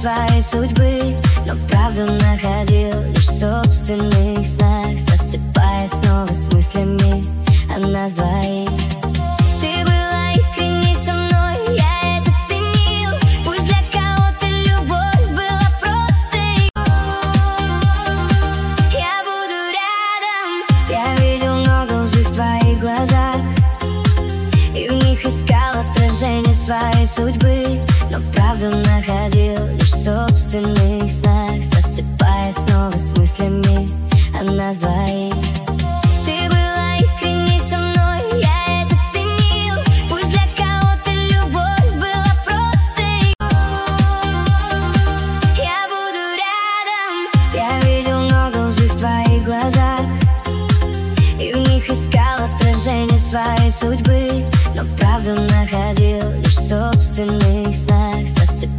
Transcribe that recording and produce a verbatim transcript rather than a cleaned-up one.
своей судьбы, но правду находил лишь в собственных снах, засыпая снова с мыслями о нас двоих. Ты была искренней со мной, я это ценил. Пусть для кого-то любовь была просто я буду рядом. Я видел много лжи в твоих глазах, и в них искал отражение своей судьбы, но правду находил лишь в собственных снах, засыпая снова с мыслями о нас двоих. Ты была искренней со мной, я это ценил. Пусть для кого-то любовь была просто я буду рядом. Я видел много лжи в твоих глазах, и в них искал отражение своей судьбы, но правду находил лишь в собственных снах, засыпая